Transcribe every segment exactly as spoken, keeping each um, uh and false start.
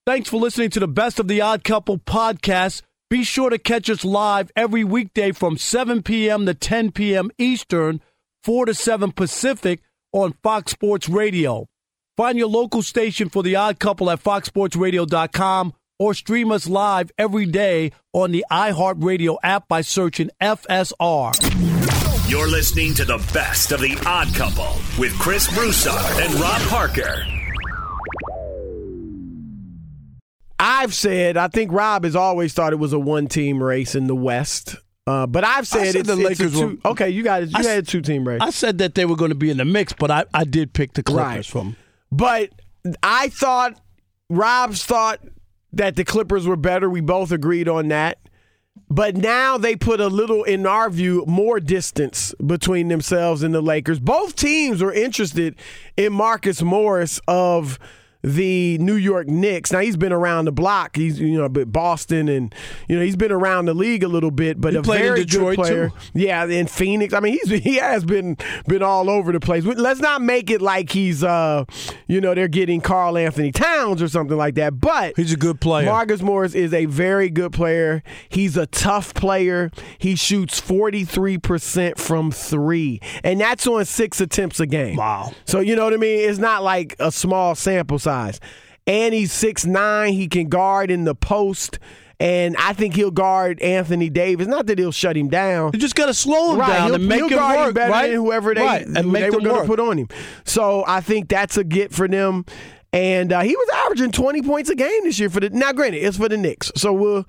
Thanks for listening to the Best of the Odd Couple podcast. Be sure to catch us live every weekday from seven p.m. to ten p.m. Eastern, four to seven Pacific on Fox Sports Radio. Find your local station for The Odd Couple at fox sports radio dot com or stream us live every day on the iHeartRadio app by searching F S R. You're listening to the Best of the Odd Couple with Chris Broussard and Rob Parker. I've said, I think Rob has always thought it was a one-team race in the West. Uh, but I've said, said it's, the it's Lakers a two, were, okay, you got it. You I, had a two-team race. I said that they were going to be in the mix, but I, I did pick the Clippers right. from. But I thought, Rob's thought that the Clippers were better. We both agreed on that. But now they put a little, in our view, more distance between themselves and the Lakers. Both teams were interested in Marcus Morris of the New York Knicks. Now, he's been around the block. He's, you know, but Boston and, you know, he's been around the league a little bit, but he a very Detroit good player. Too. Yeah, in Phoenix. I mean, he's he has been been all over the place. Let's not make it like he's, uh, you know, they're getting Karl Anthony Towns or something like that. But he's a good player. Marcus Morris is a very good player. He's a tough player. He shoots forty-three percent from three, and that's on six attempts a game. Wow. So, you know what I mean? It's not like a small sample size. And he's six nine. He can guard in the post. And I think he'll guard Anthony Davis. Not that he'll shut him down. You just got to slow him right. down he'll, and make he'll him guard work, him better right? than whoever they, right. and who make they were going to put on him. So I think that's a get for them. And uh, he was averaging twenty points a game this year for the. Now, granted, it's for the Knicks, so we'll.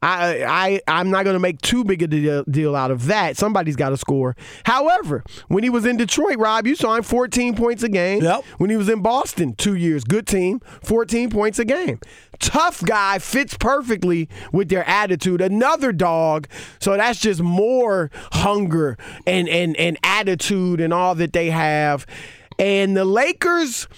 I I I'm not going to make too big a deal, deal out of that. Somebody's got to score. However, when he was in Detroit, Rob, you saw him fourteen points a game. Yep. When he was in Boston, two years, good team, fourteen points a game. Tough guy, fits perfectly with their attitude. Another dog, so that's just more hunger and and and attitude and all that they have. And the Lakers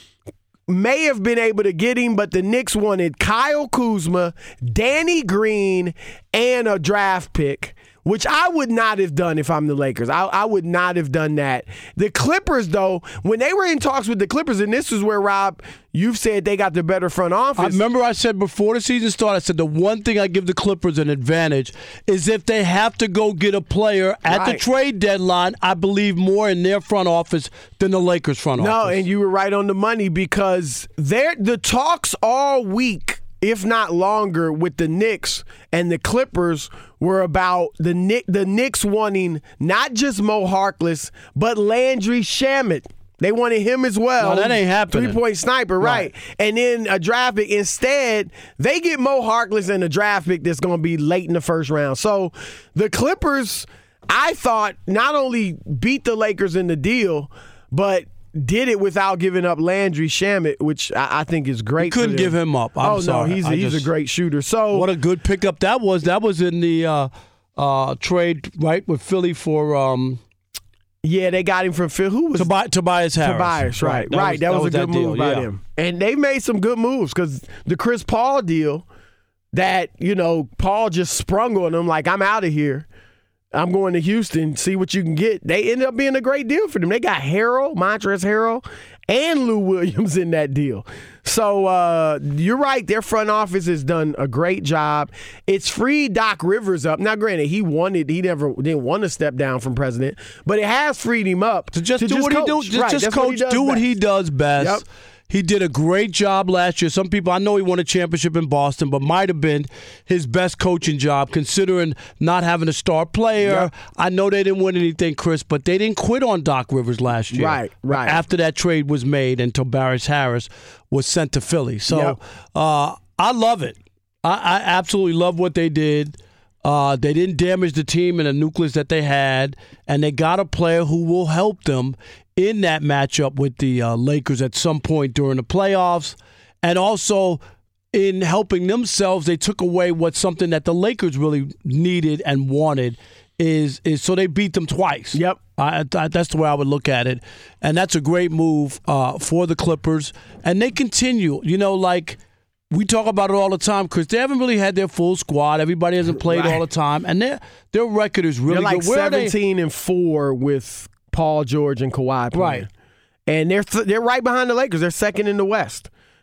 may have been able to get him, but the Knicks wanted Kyle Kuzma, Danny Green, and a draft pick, which I would not have done if I'm the Lakers. I, I would not have done that. The Clippers, though, when they were in talks with the Clippers, and this is where, Rob, you've said they got the better front office. I remember I said before the season started, I said the one thing I give the Clippers an advantage is if they have to go get a player at right. the trade deadline, I believe more in their front office than the Lakers front no, office. No, and you were right on the money because they're, the talks all week, if not longer, with the Knicks and the Clippers were about the Knick, the Knicks wanting not just Mo Harkless, but Landry Shamet. They wanted him as well. No, that ain't happening. Three-point sniper, right. right. And then a draft pick. Instead, they get Mo Harkless and a draft pick that's going to be late in the first round. So the Clippers, I thought, not only beat the Lakers in the deal, but did it without giving up Landry Shamet, which I, I think is great. You couldn't give him up. I'm oh, sorry. no, he's, a, he's just, a great shooter. So what a good pickup that was. That was in the uh, uh, trade, right, with Philly for um, – yeah, they got him from Phil. Who was Tobi- Tobias Harris? Tobias, right, right. That right. Was, that, that was, was a good that move deal, by yeah. them, and they made some good moves because the Chris Paul deal that you know Paul just sprung on them like I'm out of here. I'm going to Houston, see what you can get. They ended up being a great deal for them. They got Harrell, Montrezl Harrell, and Lou Williams in that deal. So uh, you're right. Their front office has done a great job. It's freed Doc Rivers up. Now, granted, he wanted, he never didn't want to step down from president, but it has freed him up to just to do just what coach. he do. Just, right, just coach. What do what best. he does best. Yep. He did a great job last year. Some people, I know he won a championship in Boston, but might have been his best coaching job considering not having a star player. Yep. I know they didn't win anything, Chris, but they didn't quit on Doc Rivers last year. Right, right. After that trade was made and Tobias Harris was sent to Philly. So yep. uh, I love it. I, I absolutely love what they did. Uh, they didn't damage the team and the nucleus that they had, and they got a player who will help them in that matchup with the uh, Lakers at some point during the playoffs. And also in helping themselves, they took away what's something that the Lakers really needed and wanted is is so they beat them twice. Yep. I, I, that's the way I would look at it. And that's a great move uh, for the Clippers. And they continue, you know, like we talk about it all the time, Chris. They haven't really had their full squad. Everybody hasn't played right. all the time. And their their record is really They're like good. Where seventeen and four with Paul George and Kawhi playing. Right. And they're th- they're right behind the Lakers. They're second in the West.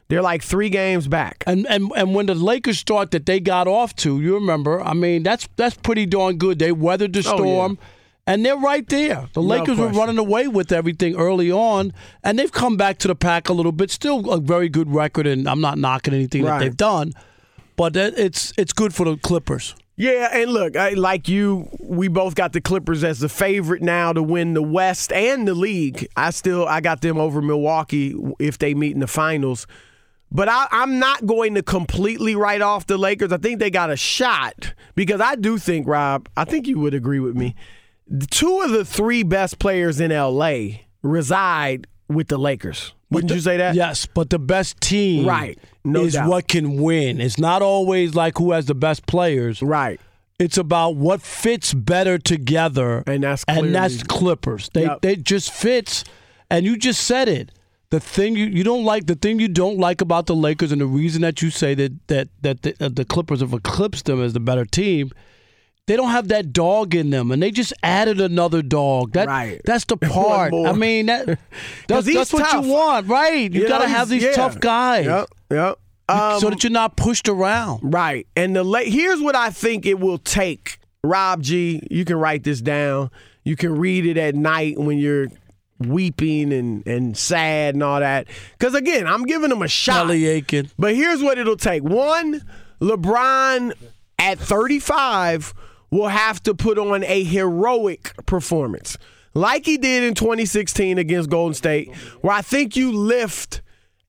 They're like three games back. And and and when the Lakers start that they got off to, you remember, I mean, that's that's pretty darn good. They weathered the storm, oh, yeah. and they're right there. The No Lakers question. were running away with everything early on, and they've come back to the pack a little bit. Still a very good record, and I'm not knocking anything Right. that they've done, but that- it's it's good for the Clippers. Yeah, and look, I, like you, we both got the Clippers as the favorite now to win the West and the league. I still I got them over Milwaukee if they meet in the finals. But I, I'm not going to completely write off the Lakers. I think they got a shot because I do think, Rob, I think you would agree with me. Two of the three best players in L A reside with the Lakers. Wouldn't the, you say that? Yes, but the best team Right. No is doubt. what can win. It's not always like who has the best players. Right. It's about what fits better together, And that's and that's clearly- Clippers. They Yep. they just fits, and you just said it. The thing you, you don't like, the thing you don't like about the Lakers, and the reason that you say that that that the, uh, the Clippers have eclipsed them as the better team, they don't have that dog in them, and they just added another dog. That Right. that's the One part. more. I mean, that that's, he's that's what tough. you want, right? You, You got to know, have he's- these yeah. tough guys, Yep. Yep. you- Um, so that you're not pushed around. Right. And the La- here's what I think it will take. Rob G, you can write this down. You can read it at night when you're weeping and, and sad and all that. Because, again, I'm giving them a shot. Belly aching. But here's what it'll take. One, LeBron at thirty-five will have to put on a heroic performance like he did in twenty sixteen against Golden State, where I think you lift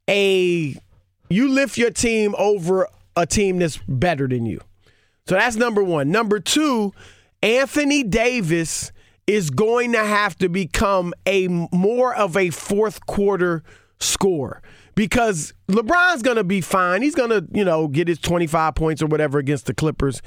a you lift your team over a team that's better than you. So that's number one. Number two, Anthony Davis is going to have to become a more of a fourth quarter scorer because LeBron's going to be fine. He's going to, you know, get his twenty-five points or whatever against the Clippers.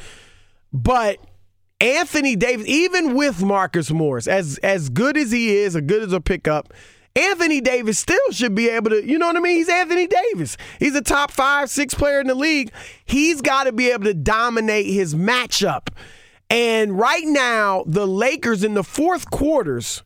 But Anthony Davis, even with Marcus Morris, as as good as he is, as good as a pickup, Anthony Davis still should be able to, you know what I mean? He's Anthony Davis. He's a top five, six player in the league. He's got to be able to dominate his matchup. And right now, the Lakers in the fourth quarters,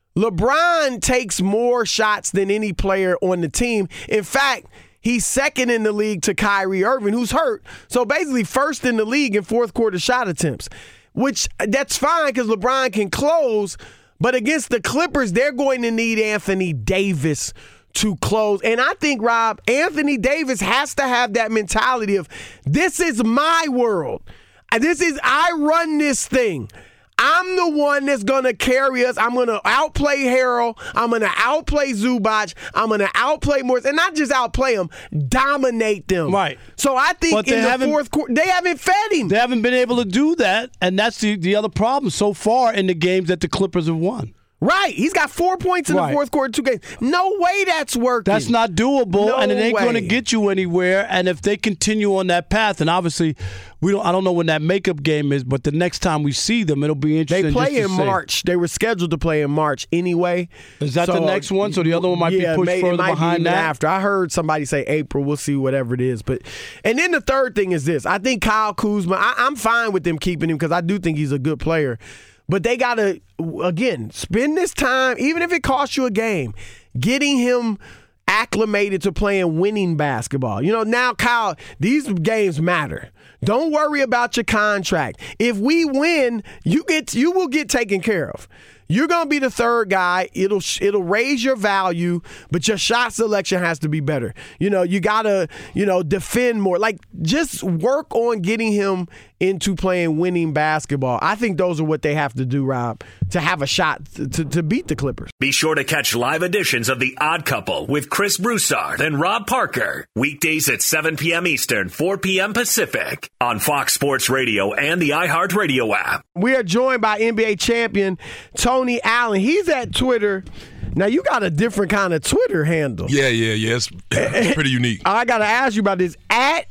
LeBron takes more shots than any player on the team. In fact, he's second in the league to Kyrie Irving, who's hurt. So basically first in the league in fourth quarter shot attempts, which that's fine because LeBron can close. But against the Clippers, they're going to need Anthony Davis to close. And I think, Rob, Anthony Davis has to have that mentality of this is my world. This is, I run this thing. I'm the one that's going to carry us. I'm going to outplay Harrell. I'm going to outplay Zubac. I'm going to outplay Morris. And not just outplay them, dominate them. Right. So I think But they in the haven't- fourth quarter, they haven't fed him. They haven't been able to do that, and that's the, the other problem so far in the games that the Clippers have won. Right. He's got four points in Right. the fourth quarter, two games. No way that's working. That's not doable, No and it ain't going to way. get you anywhere. And if they continue on that path, and obviously we don't, I don't know when that makeup game is, but the next time we see them, it'll be They interesting. play just to in see. March. They were scheduled to play in March anyway. Is that the So, next one? So the other one might yeah, be pushed may- it further might be behind even that. After I heard somebody say April, we'll see whatever it is. But and then the third thing is this: I think Kyle Kuzma. I, I'm fine with them keeping him because I do think he's a good player. But they got to, again, spend this time, even if it costs you a game, getting him acclimated to playing winning basketball. You know, now, Kyle, these games matter. Don't worry about your contract. If we win, you get you will get taken care of. You're going to be the third guy. It'll it'll raise your value, but your shot selection has to be better. You know, you got to, you know, defend more. Like, just work on getting him into playing winning basketball. I think those are what they have to do, Rob, to have a shot to, to, to beat the Clippers. Be sure to catch live editions of The Odd Couple with Chris Broussard and Rob Parker. Weekdays at seven p.m. Eastern, four p.m. Pacific on Fox Sports Radio and the iHeartRadio app. We are joined by N B A champion Tony Allen. He's at Twitter. Now, you got a different kind of Twitter handle. Yeah, yeah, yeah. It's, it's pretty unique. I got to ask you about this. At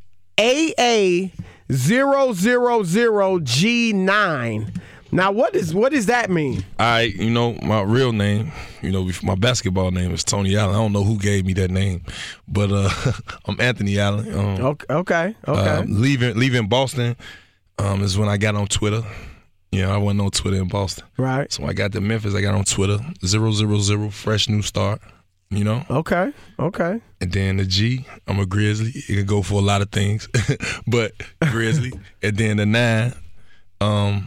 A A zero zero zero G nine. Now, what is what does that mean? I, you know, my real name, you know, my basketball name is Tony Allen. I don't know who gave me that name, but uh, I'm Anthony Allen. Um, Okay, okay. okay. um, leaving leaving Boston um, is when I got on Twitter. You know, I wasn't on Twitter in Boston. Right. So I got to Memphis. I got on Twitter, zero zero zero, fresh new start. You know? Okay, okay. And then the G, I'm a Grizzly. It can go for a lot of things, but Grizzly. And then the nine, um,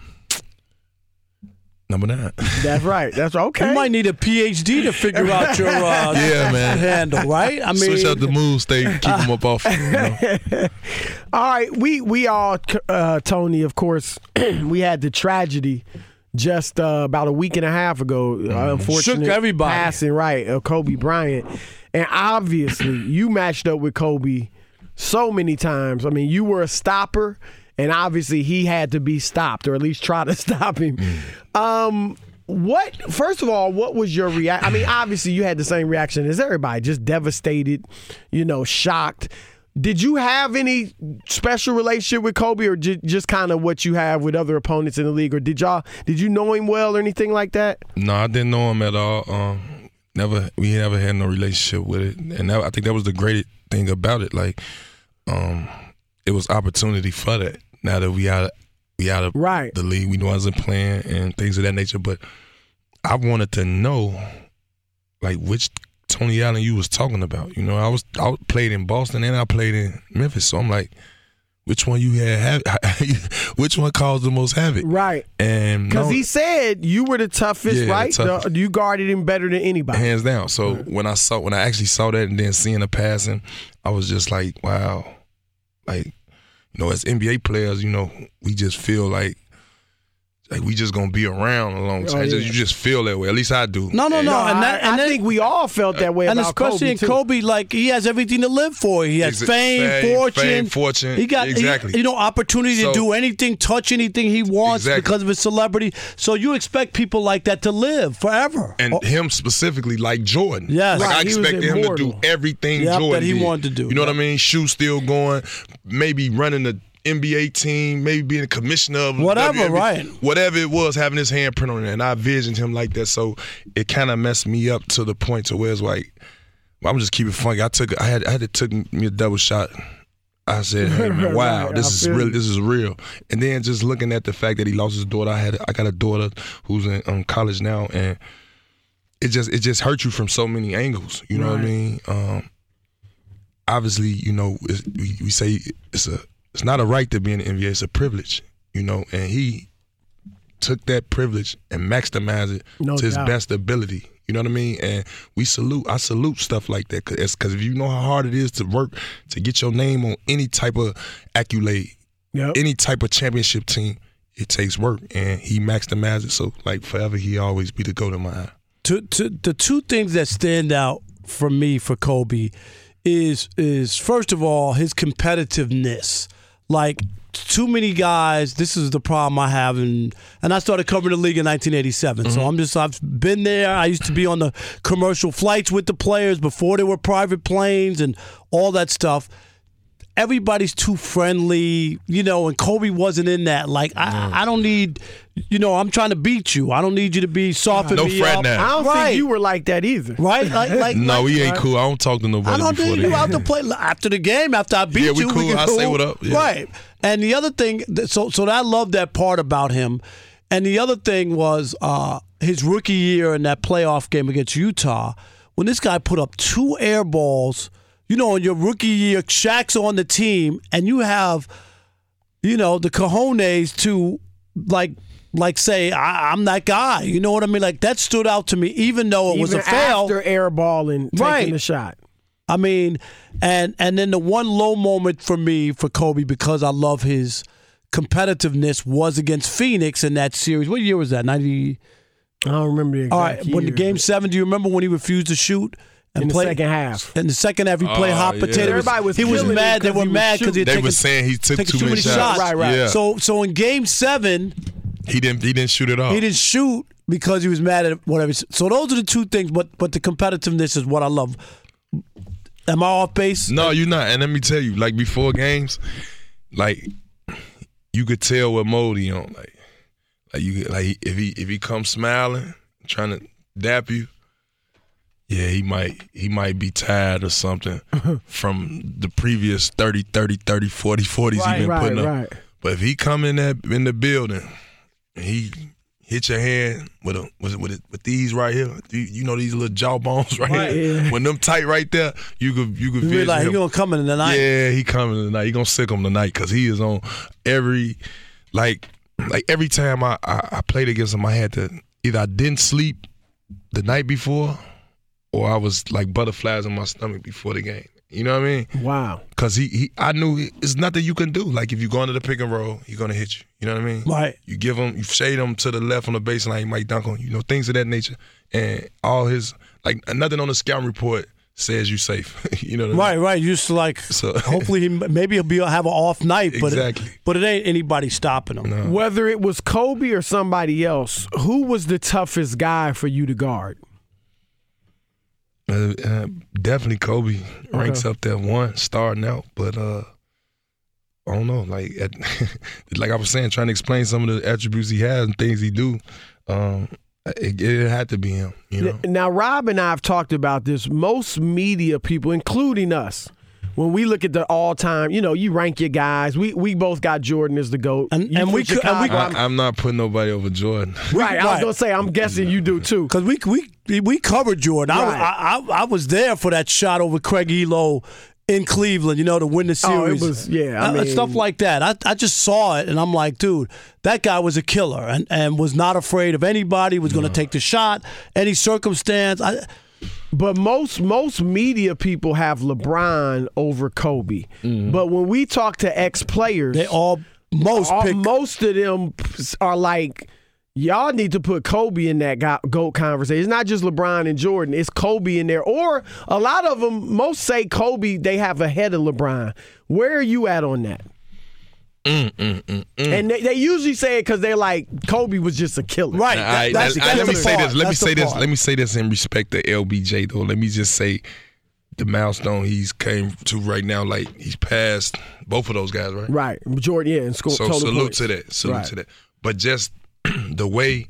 number nine. That's right. That's okay. You might need a P H D to figure out your uh, yeah, man. handle, right? I mean, switch out the moves, stay keep them up off. You know? All right, we we all, uh, Tony, of course, we had the tragedy just uh, about a week and a half ago. Mm. Uh, unfortunate Shook everybody. passing, right, of Kobe Bryant. And obviously, you matched up with Kobe so many times. I mean, you were a stopper, and obviously he had to be stopped, or at least try to stop him. Mm. Um, what? First of all, what was your reaction? I mean, obviously you had the same reaction as everybody, just devastated, you know, shocked. Did you have any special relationship with Kobe, or j- just kind of what you have with other opponents in the league, or did y'all did you know him well or anything like that? No, I didn't know him at all. Um, never, we never had no relationship with it, and that, I think that was the great thing about it. Like, um, it was opportunity for that. Now that we out, we out of right. the league, we know I wasn't playing and things of that nature. But I wanted to know, like, which Tony Allen you was talking about. You know, I was I played in Boston and I played in Memphis, so I'm like, which one you had have, which one caused the most havoc? Right. And because no, he said you were the toughest, yeah, right? the toughest. The, you guarded him better than anybody, hands down. So right. when I saw when I actually saw that and then seeing the passing, I was just like, wow, like, you know, as N B A players, you know, we just feel like. Like, we just going to be around a long time. Oh, yeah. You just feel that way. At least I do. No, no, and, no. no and that, I, and I that, think we all felt that way and about especially Kobe, in too. Kobe, like, he has everything to live for. He has Exa- fame, fame, fortune. Fame, fortune. He got, exactly. he, you know, opportunity so, to do anything, touch anything he wants exactly. because of his celebrity. So you expect people like that to live forever. And oh. him specifically, like Jordan. Yes. Like, right, I expected him to do everything yep, Jordan that he did. wanted to do. You know yep. what I mean? Shoe still going, maybe running the N B A team, maybe being a commissioner of whatever, W N B A, right? Whatever it was, having his handprint on it, and I envisioned him like that. So it kind of messed me up to the point to where it's like, well, I'm just keep it funky. I took, I had, I had to took me a double shot. I said, hey man, wow, right, this is real. This is real. And then just looking at the fact that he lost his daughter, I had, I got a daughter who's in um, college now, and it just, it just hurt you from so many angles. You know right. what I mean? Um, obviously, you know, it's, we, we say it's a. It's not a right to be in the N B A. It's a privilege, you know, and he took that privilege and maximized it no to his doubt. best ability. You know what I mean? And we salute, I salute stuff like that because if you know how hard it is to work to get your name on any type of accolade, yep. any type of championship team, it takes work, and he maximized it. So, like, forever, he always be the GOAT in my eye. To, to, the two things that stand out for me for Kobe is is first of all his competitiveness. Like, too many guys, this is the problem I have, and and I started covering the league in nineteen eighty-seven. Mm-hmm. So I'm just I've been there. I used to be on the commercial flights with the players before there were private planes and all that stuff. Everybody's too friendly, you know, and Kobe wasn't in that. Like, I, mm. I don't need, you know, I'm trying to beat you. I don't need you to be soften no me friend up. now. I don't right. think you were like that either. Right? Like, like no, like, we ain't right. cool. I don't talk to nobody I don't before need that. you out to play after the game. After I beat yeah, we you, cool. we can I cool. say what up. Yeah. Right. And the other thing, so so I love that part about him. And the other thing was uh, his rookie year in that playoff game against Utah, when this guy put up two air balls. You know, in your rookie year, Shaq's on the team, and you have, you know, the cojones to, like, like say, I, I'm that guy. You know what I mean? Like, that stood out to me, even though it Even was a fail. after airballing, taking right. the shot. I mean, and and then the one low moment for me, for Kobe, because I love his competitiveness, was against Phoenix in that series. What year was that? ninety I don't remember the exact All right, year. when the game seven, do you remember when he refused to shoot? And in the play, second half. In the second half, he played oh, hot yeah. potato. Everybody was he was killing mad. him They were he was mad because he They taken, were saying he took taking too many shots. shots. Right, right. Yeah. So, so in game seven, he didn't. He didn't shoot it off. he didn't shoot because he was mad at whatever. So those are the two things. But but the competitiveness is what I love. Am I off base? No, you're not. And let me tell you, like before games, like you could tell what mode he on. Like, like you like if he if he comes smiling, trying to dap you. Yeah, he might he might be tired or something from the previous thirty, thirty, thirty, forty, forties Right, he been right, putting up. right. But if he come in that in the building, and he hit your hand with a with with, with these right here. You, you know these little jaw bones right, Right, here. yeah. When them tight right there, you could you could You vision like him. he gonna come in the night. Yeah, he coming tonight. He gonna sick him tonight because he is on every like like every time I, I I played against him, I had to either I didn't sleep the night before, or I was like butterflies in my stomach before the game. You know what I mean? Wow. Because he, he, I knew he, it's nothing you can do. Like if you go into the pick and roll, he's gonna hit you. You know what I mean? Right. You give him, you shade him to the left on the baseline, he might dunk on you. You know, things of that nature. And all his like nothing on the scouting report says you safe. You know what I Right, mean? right. You just like So- hopefully he maybe he'll be have an off night, but Exactly. it, but it ain't anybody stopping him. No. Whether it was Kobe or somebody else, who was the toughest guy for you to guard? Uh, uh, definitely Kobe ranks up there one starting out, but uh, I don't know. Like at, like I was saying, trying to explain some of the attributes he has and things he do. Um, it, it had to be him, you know. Now, Rob and I have talked about this. Most media people, including us, when we look at the all-time, you know, you rank your guys. We we both got Jordan as the GOAT. And- You and put we could- and we- Chicago- I, I'm not putting nobody over Jordan. right. I was right. gonna say, I'm guessing you do too. Because we we we covered Jordan. Right. I, I I was there for that shot over Craig Elo in Cleveland. You know, to win the Oh, it series. was- yeah, I Uh, mean- stuff like that. I I just saw it and I'm like, dude, that guy was a killer and and was not afraid of anybody. Was going to take the shot, any circumstance. I, But most most media people have LeBron over Kobe. But when we talk to ex players, they all most all, pick. most of them are like, y'all need to put Kobe in that go- GOAT conversation. It's not just LeBron and Jordan. It's Kobe in there. Or a lot of them, most say Kobe, they have ahead of LeBron. Where are you at on that? Mm, mm, mm, mm. And they, they usually say it because they're like, Kobe was just a killer. Right. All That- right, that's, let, that's let the me say part. this. Let me That's the say this. part. Let me say this in respect to L B J though. Let me just say the milestone he's came to right now. Like he's passed both of those guys, right? Right. Jordan, yeah, and score So total salute points. to that. Salute Right. to that. But just the way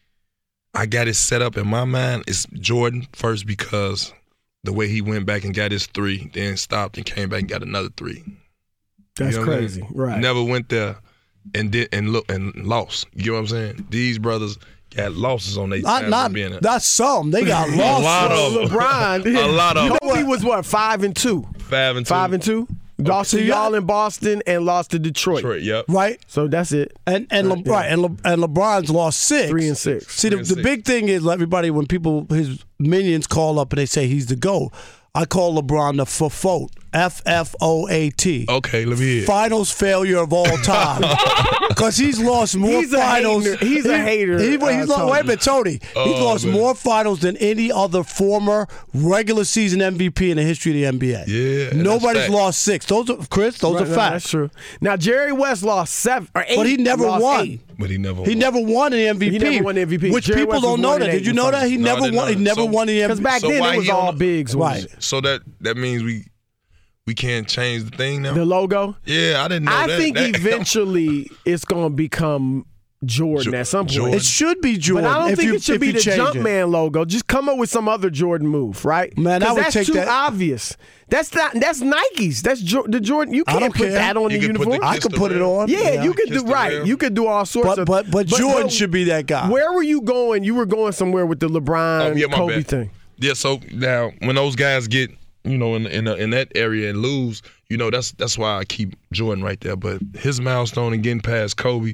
I got it set up in my mind is Jordan first because the way he went back and got his three, then stopped and came back and got another three. That's You know what I mean? crazy. Right. Never went there and did and look and lost. You get what I'm saying? These brothers got losses on their Not time not being there. not some. They got A lost. lot of them. LeBron. A lot of them. Kobe was what, five and two? Five and two. Five and two? Lost to So you y'all got- in Boston and lost to Detroit. Detroit, yep. Right. So that's it. And and Le, yeah. right and Le, and LeBron's lost six. Three and six. See, the, and the six. big thing is everybody when people his minions call up and they say he's the GOAT. I call LeBron the F-F-O-A T. F F O A T. Okay, let me hear it. Finals failure of all time. Because he's lost more He's a finals. hater. He's a He- hater, He, uh, he's lost, Tony. wait a minute, Tony. he's Oh, lost man. more finals than any other former regular season M V P in the history of the N B A. Yeah, and Nobody's that's fact. lost six. Those are Chris. Those Right, are no, facts. That's true. Now Jerry West lost seven or eight, But he never lost won. eight. But he never He won. never won an M V P. He never won the M V P. Which Jerry people West was don't know one that. and Did eight you in know that? He No, I never didn't won. know He that. never So- won the M V P. Because back So then why it was he all on- bigs. wasn't Right. it? So that that means we we can't change the thing now? The logo. Yeah, I didn't know I that. think That- eventually it's going to become Jordan Jo- at some point. Jordan. It should be Jordan. But I don't if think you, it should if be you the change it. Jumpman logo. Just come up with some other Jordan move, right? Man, I 'Cause would that's take too that- obvious. That's not. That's Nike's. That's jo- the Jordan. You I can't don't put care. that on You the can put the uniform. I Kiss could the put it rim. on. yeah, you could Kiss do the right. rim. You could do all sorts But of. but but Jordan should be that guy. Where were you going? You were going somewhere with the LeBron Oh, yeah, my Kobe bad. thing. Yeah, so now when those guys get, you know, in in, in that area and lose, you know, that's that's why I keep Jordan right there. But his milestone and getting past Kobe,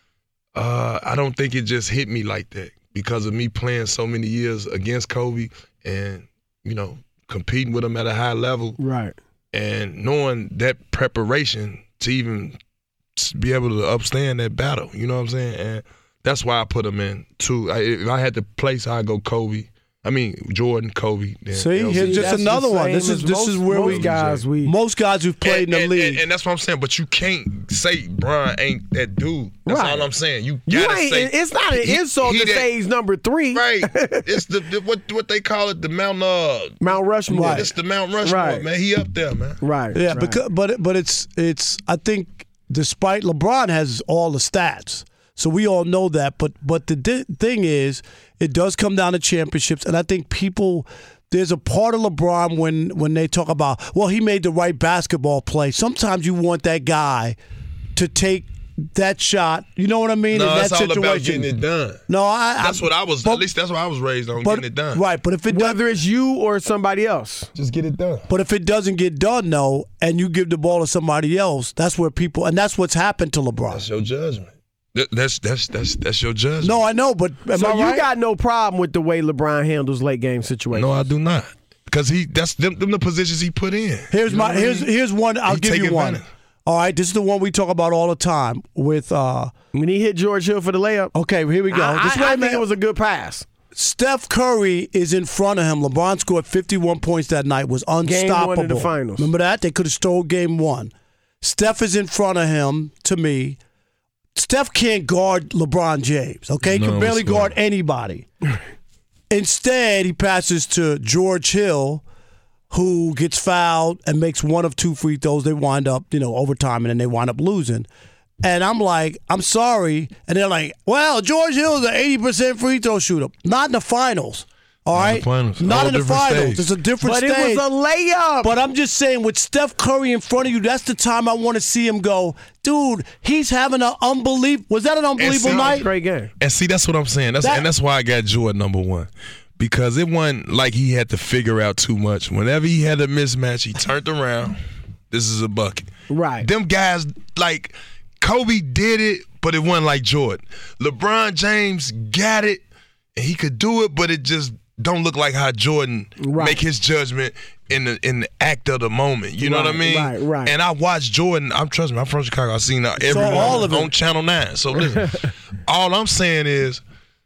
uh, I don't think it just hit me like that because of me playing so many years against Kobe and, you know, competing with him at a high level Right. and knowing that preparation to even be able to upstand that battle. You know what I'm saying? And that's why I put him in two. I, if I had to place, I'd go Kobe. I mean Jordan, Kobe. Then See, L C. here's just That's another the one. same This is as this most- is where most we guys we most guys who've played and, in the and- league. and, and that's what I'm saying. But you can't say Brian ain't that dude. That's Right. all I'm saying. You You gotta ain't. say It's not an he- insult he to that- say he's number three. right. It's the, the what what they call it, the Mount uh, Mount Rushmore. Right. It's the Mount Rushmore, Right. man. He up there, man. Right. Yeah, right. because but it- but it's it's I think despite LeBron has all the stats, so we all know that. But but the di- thing is, it does come down to championships, and I think people. There's a part of LeBron when when they talk about, well, he made the right basketball play. Sometimes you want that guy to take that shot. You know what I mean? No, in that it's all situation. about getting it done. No, I. That's I, what I was. but, at least that's what I was raised on. but, getting it done. Right, but if it whether it's you or somebody else, just get it done. But if it doesn't get done, though, and you give the ball to somebody else, that's where people, and that's what's happened to LeBron. That's your judgment. That, that's that's that's that's your judgment. No, I know, but am so I you right? got no problem with the way LeBron handles late game situations. No, I do not. Because he that's them, them the positions he put in. Here's You know my what I here's mean? here's one. I'll He give take you one. advantage. All right, this is the one we talk about all the time with. uh When he hit George Hill for the layup, Okay, here we go. I, this I, way, I think man. it was a good pass. Steph Curry is in front of him. LeBron scored fifty-one points that night. Was Game unstoppable. one of the finals. Remember that? They could have stole game one. Steph is in front of him. To me, Steph can't guard LeBron James. Okay, No, can barely it's not. guard anybody. Instead, he passes to George Hill, who gets fouled and makes one of two free throws. They wind up, you know, overtime, and then they wind up losing. And I'm like, I'm sorry. And they're like, well, George Hill is an eighty percent free throw shooter. Not in the finals. All Not in right? the finals. Not Whole in the different finals. stage. It's a different But stage. it was a layup. But I'm just saying, with Steph Curry in front of you, that's the time I want to see him go, dude, he's having an unbelievable – was that an unbelievable see- night? Great game. And see, that's what I'm saying. That's That- and that's why I got Jordan number one. Because it wasn't like he had to figure out too much. Whenever he had a mismatch, he turned around. This is a bucket. Right. Them guys, like, Kobe did it, but it wasn't like Jordan. LeBron James got it, and he could do it, but it just don't look like how Jordan Right. make his judgment in the in the act of the moment. You know what I Right, mean? right, right. And I watched Jordan. I'm trust me. I'm from Chicago. I've seen uh, every one all of it. on Channel Nine. So listen, all I'm saying is,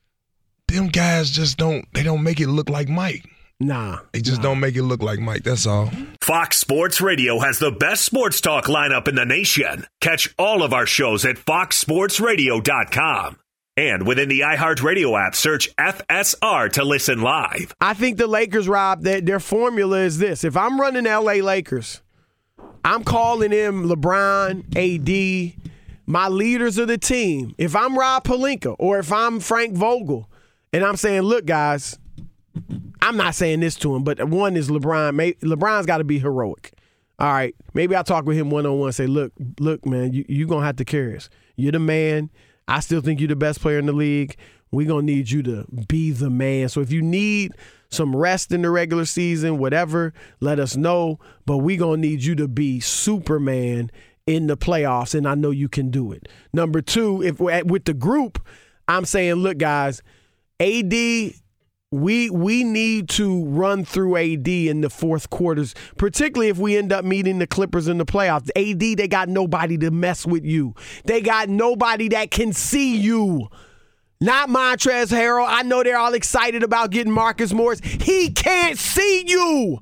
them guys just don't. They don't make it look like Mike. Nah. They just don't make it look like Mike. That's all. Fox Sports Radio has the best sports talk lineup in the nation. Catch all of our shows at fox sports radio dot com. And within the iHeartRadio app, search F S R to listen live. I think the Lakers, Rob, that their formula is this. If I'm running L A Lakers, I'm calling in LeBron, A D, my leaders of the team. If I'm Rob Pelinka or if I'm Frank Vogel, and I'm saying, look, guys, I'm not saying this to him, but one is LeBron. May, LeBron's got to be heroic. All right, maybe I'll talk with him one-on-one, say, look, look, man, you, you're going to have to carry us. You're the man. I still think you're the best player in the league. We're going to need you to be the man. So if you need some rest in the regular season, whatever, let us know. But we're going to need you to be Superman in the playoffs, and I know you can do it. Number two, if we're at, with the group, I'm saying, look, guys, A D, we we need to run through A D in the fourth quarters, particularly if we end up meeting the Clippers in the playoffs. A D, they got nobody to mess with you. They got nobody that can see you. Not Montrezl Harrell. I know they're all excited about getting Marcus Morris. He can't see you.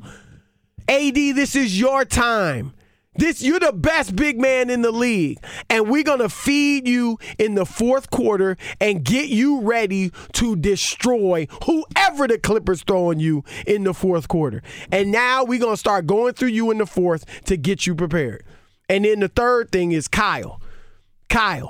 A D, this is your time. This, you're the best big man in the league, and we're going to feed you in the fourth quarter and get you ready to destroy whoever the Clippers throwing you in the fourth quarter. And now we're going to start going through you in the fourth to get you prepared. And then the third thing is Kyle. Kyle,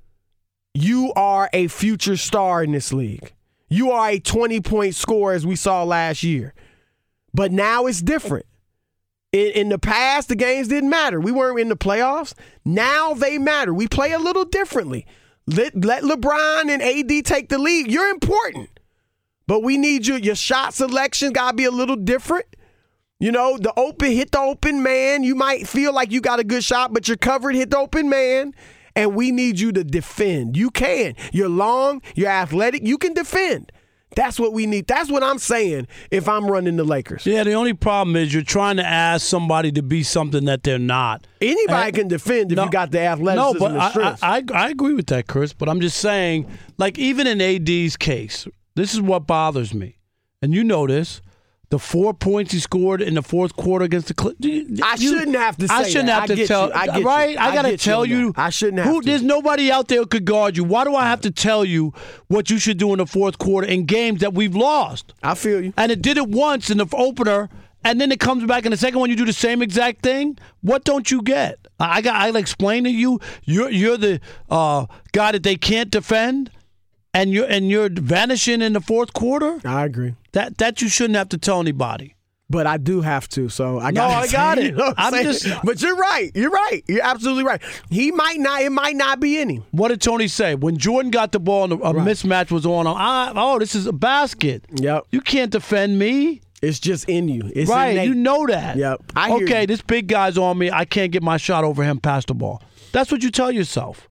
you are a future star in this league. You are a twenty-point scorer, as we saw last year. But now it's different. In, in the past, the games didn't matter. We weren't in the playoffs. Now they matter. We play a little differently. Let, let LeBron and A D take the lead. You're important. But we need you. Your shot selection got to be a little different. You know, the open, hit the open man. You might feel like you got a good shot, but you're covered, hit the open man. And we need you to defend. You can. You're long. You're athletic. You can defend. That's what we need. That's what I'm saying if I'm running the Lakers. Yeah, the only problem is you're trying to ask somebody to be something that they're not. Anybody And- can defend if No, you got the athleticism No, but and I, strength. I, I, I agree with that, Chris. But I'm just saying, like, even in A D's case, this is what bothers me. And you know this. The four points he scored in the fourth quarter against the Clippers. I shouldn't have to say I shouldn't that. have I to get tell. you. I get you. right? I, I gotta get you tell on you. that. I shouldn't have who, to. There's nobody out there who could guard you. Why do I have to tell you what you should do in the fourth quarter in games that we've lost? I feel you. And it did it once in the opener, and then it comes back in the second one. You do the same exact thing. What don't you get? I got. I explain to you. You're you're the uh, guy that they can't defend, and you're and you're vanishing in the fourth quarter. I agree. That that you shouldn't have to tell anybody. But I do have to, so I No, got. I got it. You know what I'm I'm saying? just- But you're right. You're right. You're absolutely right. He might not. It might not be in him. What did Tony say? When Jordan got the ball and a Right. mismatch was on, I, oh, this is a basket. Yep. You can't defend me. It's just in you. It's Right, innate. you know that. Yep. I hear okay, you. this big guy's on me. I can't get my shot over him past the ball. That's what you tell yourself.